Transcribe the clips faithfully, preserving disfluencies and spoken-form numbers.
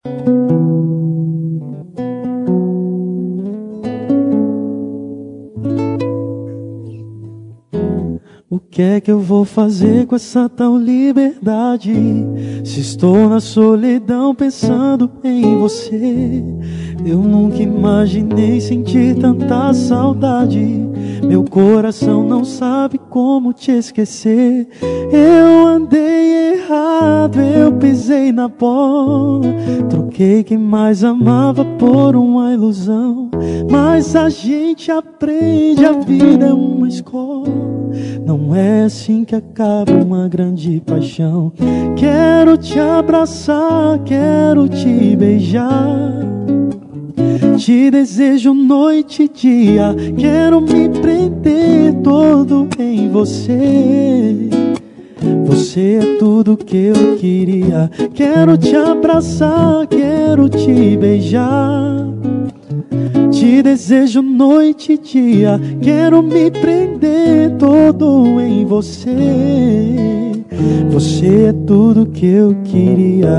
O que é que eu vou fazer com essa tal liberdade? Se estou na solidão pensando em você. Eu nunca imaginei sentir tanta saudade. Meu coração não sabe como te esquecer. Eu andei errado, eu pisei na bola. Troquei quem mais amava por uma ilusão. Mas a gente aprende, a vida é uma escola. Não é assim que acaba uma grande paixão. Quero te abraçar, quero te beijar. Te desejo noite e dia. Quero me prender todo em você. Você é tudo que eu queria. Quero te abraçar, quero te beijar. Te desejo noite e dia. Quero me prender todo em você. Você é tudo que eu queria.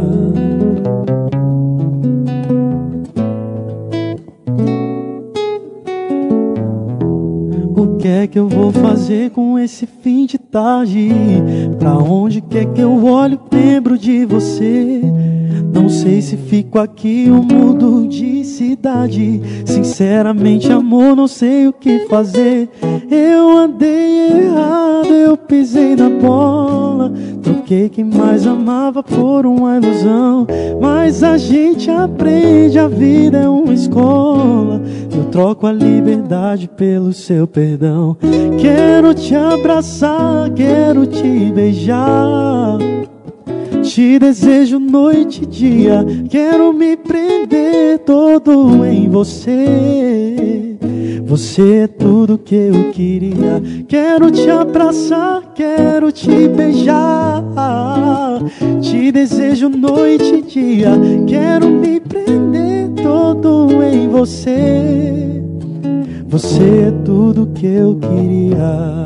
O que é que eu vou fazer com esse fim de tarde? Pra onde quer que eu olho, lembro de você. Não sei se fico aqui ou mudo de cidade. Sinceramente, amor, não sei o que fazer. Eu andei errado, eu pisei na bola. Troquei quem mais amava por uma ilusão. Mas a gente aprende, a vida é uma escola. Eu troco a liberdade pelo seu perdão. Quero te abraçar, quero te beijar. Te desejo noite e dia. Quero me prender todo em você. Você é tudo que eu queria. Quero te abraçar, quero te beijar. Te desejo noite e dia. Quero me prender todo em você. Você é tudo que eu queria.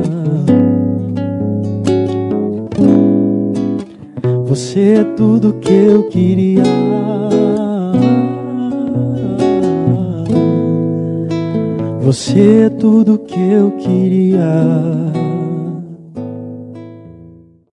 Você é tudo que eu queria. Você é tudo que eu queria.